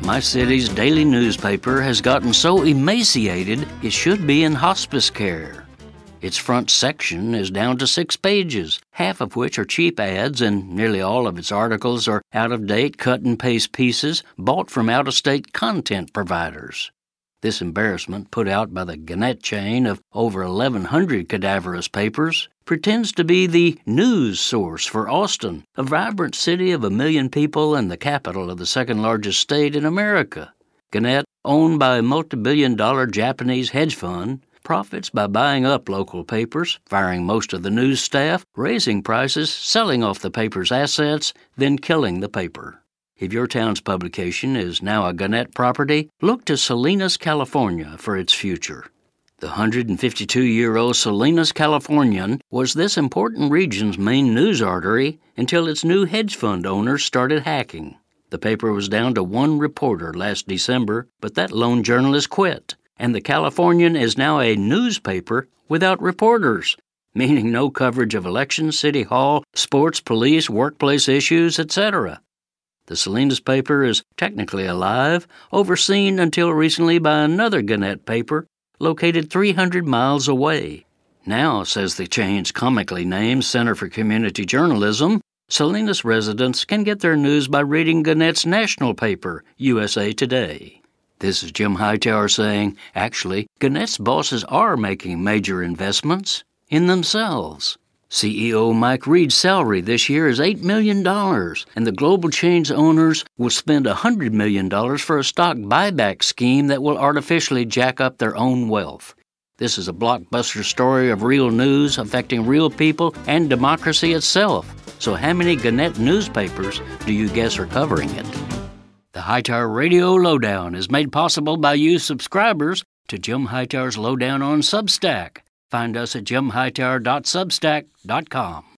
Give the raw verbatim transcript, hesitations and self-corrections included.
My city's daily newspaper has gotten so emaciated it should be in hospice care. Its front section is down to six pages, half of which are cheap ads, and nearly all of its articles are out-of-date cut-and-paste pieces bought from out-of-state content providers. This embarrassment, put out by the Gannett chain of over eleven hundred cadaverous papers, pretends to be the news source for Austin, a vibrant city of a million people and the capital of the second-largest state in America. Gannett, owned by a multi-billion dollar Japanese hedge fund, profits by buying up local papers, firing most of the news staff, raising prices, selling off the paper's assets, then killing the paper. If your town's publication is now a Gannett property, look to Salinas, California for its future. The one hundred fifty-two-year-old Salinas Californian was this important region's main news artery until its new hedge fund owners started hacking. The paper was down to one reporter last December, but that lone journalist quit, and the Californian is now a newspaper without reporters, meaning no coverage of elections, city hall, sports, police, workplace issues, et cetera. The Salinas paper is technically alive, overseen until recently by another Gannett paper located three hundred miles away. Now, says the chain's comically named Center for Community Journalism, Salinas residents can get their news by reading Gannett's national paper, U S A Today. This is Jim Hightower saying, actually, Gannett's bosses are making major investments in themselves. C E O Mike Reed's salary this year is eight million dollars, and the global chain's owners will spend one hundred million dollars for a stock buyback scheme that will artificially jack up their own wealth. This is a blockbuster story of real news affecting real people and democracy itself. So how many Gannett newspapers do you guess are covering it? The Hightower Radio Lowdown is made possible by you subscribers to Jim Hightower's Lowdown on Substack. Find us at jim hightower dot substack dot com.